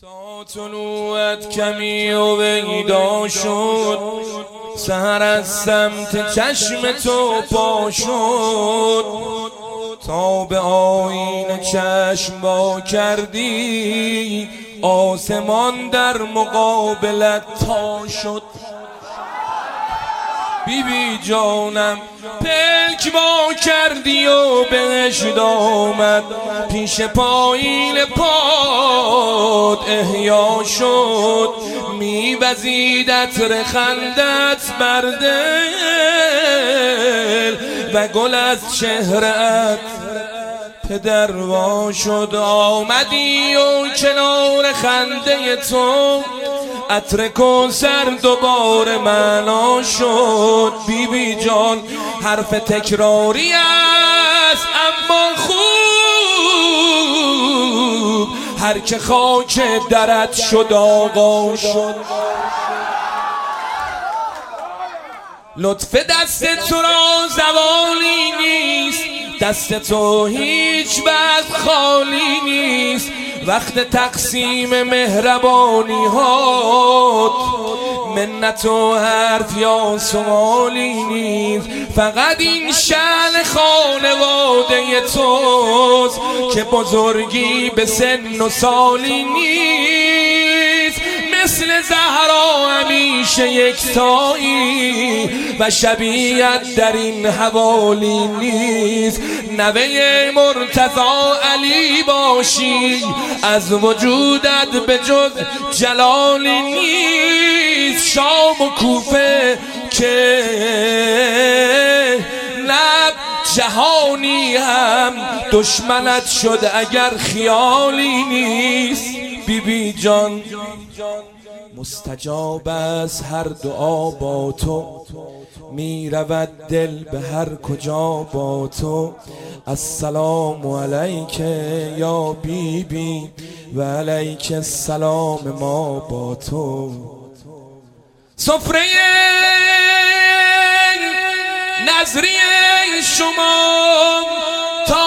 تا طلوعت کمی و ویدا شد، سحر از سمت چشم تو پا شد، تا به آینه چشم وا کردی آسمان در مقابلت تا شد. بیبی جانم پلک وا کردی و بهشت آمد، پیش پایین پاد احیا شد، میوزید عطر خندت بر دل و گل از چهره‌ات پدروا شد. آمدی و کنار خنده تو عطر کوثر دوباره معنا شد. بیبی جان حرف تکراری است اما خوب، هر که خاک درت شد آقا شد. لطف دست تو را زوالی نیست، دست تو هیچ وقت خالی نیست، وقت تقسیم مهربانی هات منت و حرف یا سوالی نیست. فقط این شأن خانواده توست که بزرگی به سن و سالی نیست. مثل زهرا همیشه یکتایی و شبیه‌ات در این حوالی نیست. نوه مرتضی علی باشی از وجودت به جز جلالی نیست. شام و کوفه که لب جهانی هم دشمنت شد اگر خیالی نیست. بیبی جان مستجاب از هر دعا با تو، می رود دل به هر کجا با تو. السلام علیک یا بیبی و علیک السلام ما با تو. سفره نظری شما تا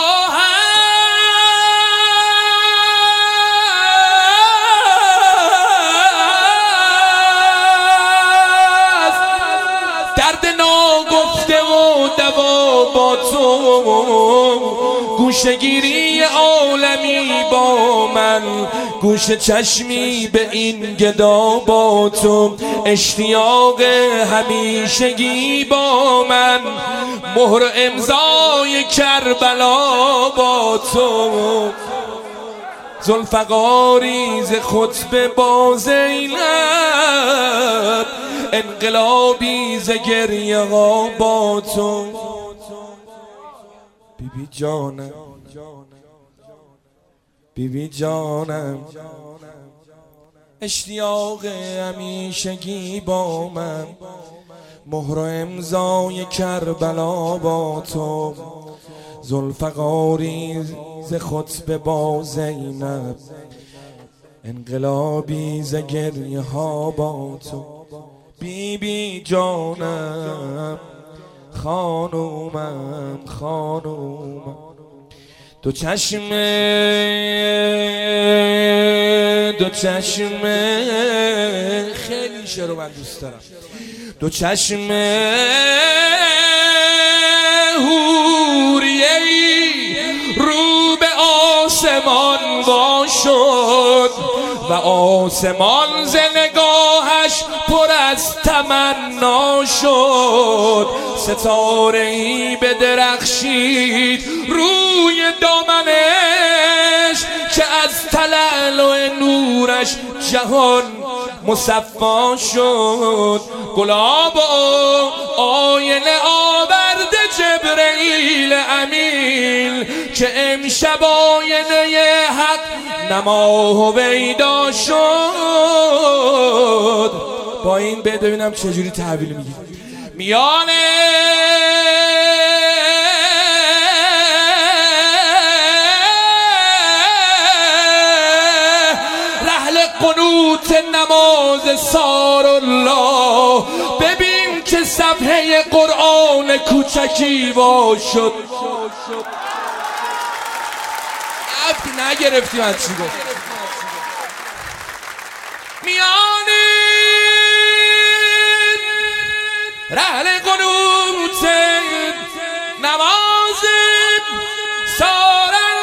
درد ناگفته و دوا با تو، گوشگیری عالمی با من، گوش چشمی به این گدا با تو، اشتیاق همیشگی با من، مهر امضای کربلا با تو. ذوالفقاری ز خطبه با زینب، انقلابی ز گریه ها با تو. بیبی جانم بیبی جانم اشتیاق همیشگی با من، مهر و امضای کربلا با تو. ذوالفقاری ز خطبه با زینب، انقلابی ز گریه ها با تو. بیبی جانم خانومم خانومم، دو چشم خیلی شعر رو من دوست دارم. دو چشم حوریه‌ای رو به آسمان وا شد و آسمان ز نگاهش پر از تمنا شد. ستاره‌ای بدرخشید روی دامنش که از تلالو نورش جهان مصفا شد. گلاب و آینه آورده جبرئیل امین که امشب آینه حق نماه و ویدا شد. با این ببینم چجوری تحویل میگی. میان رحل قنوت نماز سار الله ببین که صفحه قرآن کوچکی وا شد. نگرفتیم از چی گفت. میان رهل قنوت نماز سارا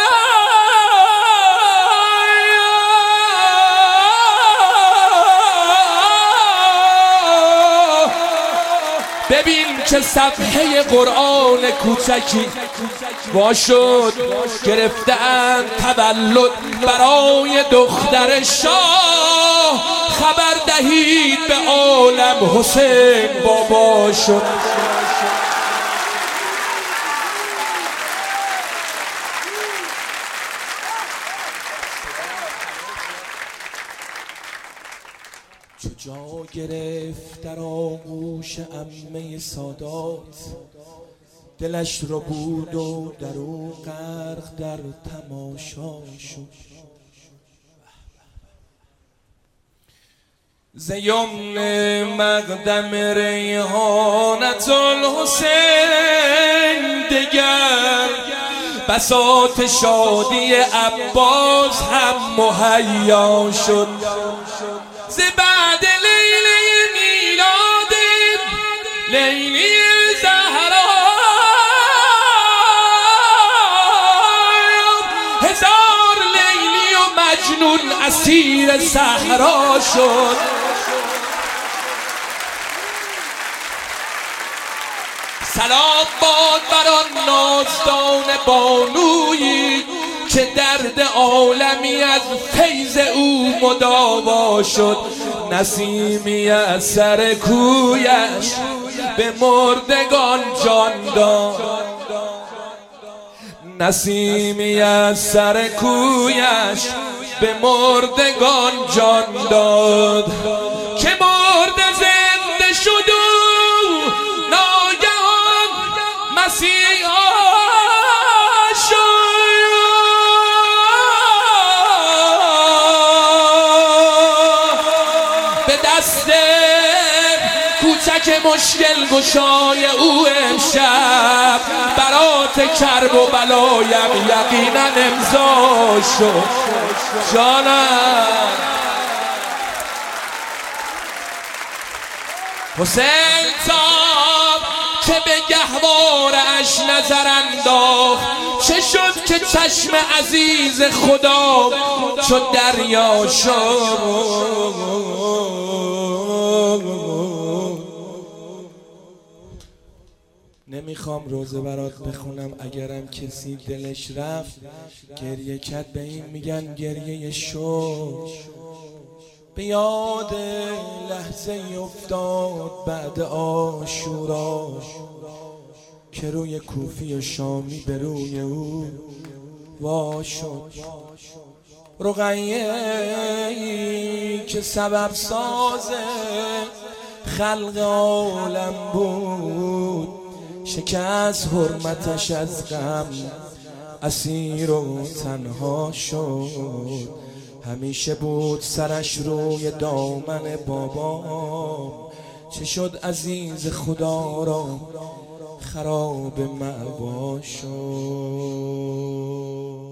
ببین که صفحه قرآن کوچکی وا شد، گرفتند تولد برای دختر شاه. خبر دهید به عالم حسین بابا شد. چو جا گرفت در آغوش عمه سادات، دلش رو بود و در او غرق در تماشا شد. ز یمن مقدم ریحانت الحسین دگر، بساط شادی عباس هم مهیا شد. ز بعد لیله میلاد لیلی زهرا، هزار لیلی و مجنون اسیر صحرا شد. سلام باد بر آن نازدان بانویی که درد عالمی از فیض او مداوا شد. نسیمی از سر کویش به مردگان جان داد، نسیمی از سر کویش به مردگان جان داد. که مرد زنده شد و ناگهان مسیحا شد. به دست کوچک مشکل گشای او امشب برات کرب و بلایم یقینا امضا شد. جانم حسین تاب که به گهوارش نظر انداخت، چه شد که چشم عزیز خدا چو دریا شد. نمیخوام روزه برات بخونم، اگرم کسی دلش رفت گریه کرد به این میگن گریه شوق. به یاد لحظه افتاد بعد عاشورا که روی کوفی و شامی به روی او وا شد. رقیه‌ای که سبب ساز خلق عالم بود، شکست حرمتش از غم اسیر و تنها شد. همیشه بود سرش روی دامن بابام، چه شد عزیز خدا را خراب مأوا شد.